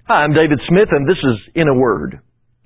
Hi, I'm David Smith, and this is In a Word.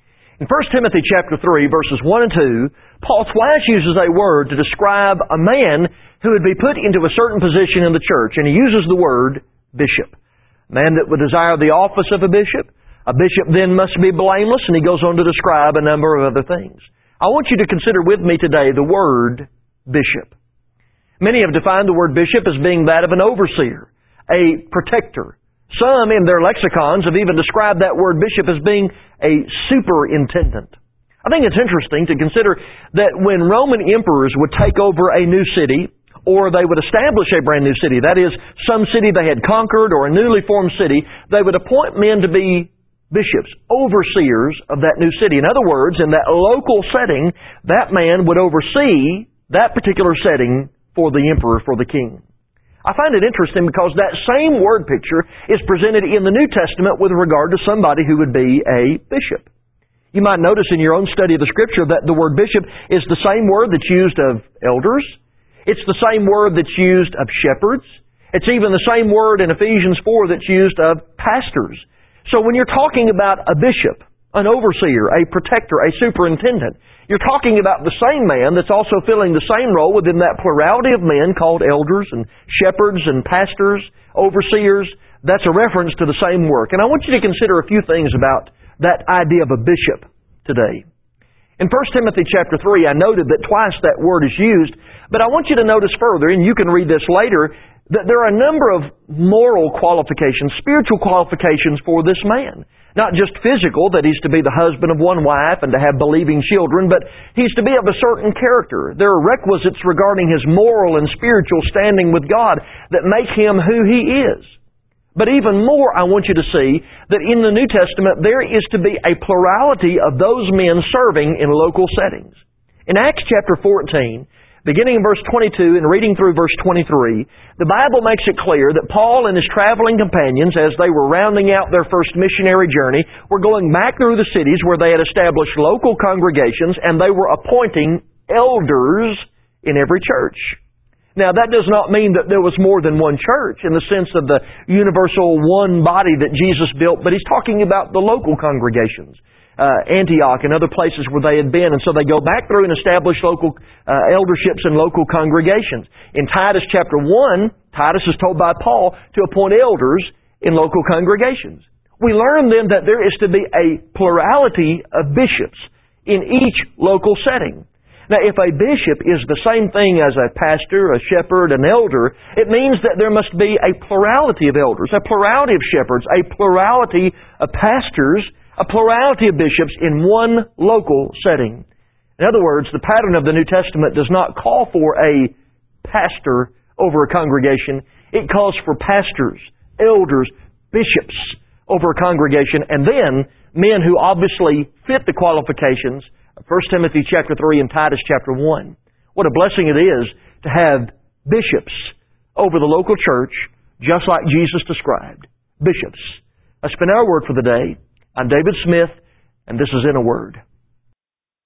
In 1 Timothy chapter 3, verses 1 and 2, Paul twice uses a word to describe a man who would be put into a certain position in the church, and he uses the word bishop. A man that would desire the office of a bishop. A bishop then must be blameless, and he goes on to describe a number of other things. I want you to consider with me today the word bishop. Many have defined the word bishop as being that of an overseer, a protector. Some in their lexicons have even described that word bishop as being a superintendent. I think it's interesting to consider that when Roman emperors would take over a new city, or they would establish a brand new city, that is, some city they had conquered or a newly formed city, they would appoint men to be bishops, overseers of that new city. In other words, in that local setting, that man would oversee that particular setting for the emperor, for the king. I find it interesting because that same word picture is presented in the New Testament with regard to somebody who would be a bishop. You might notice in your own study of the Scripture that the word bishop is the same word that's used of elders. It's the same word that's used of shepherds. It's even the same word in Ephesians 4 that's used of pastors. So when you're talking about a bishop, an overseer, a protector, a superintendent, you're talking about the same man that's also filling the same role within that plurality of men called elders and shepherds and pastors, overseers. That's a reference to the same work. And I want you to consider a few things about that idea of a bishop today. In 1 Timothy chapter 3, I noted that twice that word is used, but I want you to notice further, and you can read this later, that there are a number of moral qualifications, spiritual qualifications for this man. Not just physical, that he's to be the husband of one wife and to have believing children, but he's to be of a certain character. There are requisites regarding his moral and spiritual standing with God that make him who he is. But even more, I want you to see that in the New Testament there is to be a plurality of those men serving in local settings. In Acts chapter 14, beginning in verse 22 and reading through verse 23, the Bible makes it clear that Paul and his traveling companions, as they were rounding out their first missionary journey, were going back through the cities where they had established local congregations, and they were appointing elders in every church. Now, that does not mean that there was more than one church in the sense of the universal one body that Jesus built, but he's talking about the local congregations. Antioch and other places where they had been. And so they go back through and establish local elderships and local congregations. In Titus chapter 1, Titus is told by Paul to appoint elders in local congregations. We learn then that there is to be a plurality of bishops in each local setting. Now, if a bishop is the same thing as a pastor, a shepherd, an elder, it means that there must be a plurality of elders, a plurality of shepherds, a plurality of pastors, a plurality of bishops in one local setting. In other words, the pattern of the New Testament does not call for a pastor over a congregation. It calls for pastors, elders, bishops over a congregation, and then men who obviously fit the qualifications of 1 Timothy chapter 3 and Titus chapter 1. What a blessing it is to have bishops over the local church, just like Jesus described. Bishops. That's been our word for the day. I'm David Smith, and this is In a Word.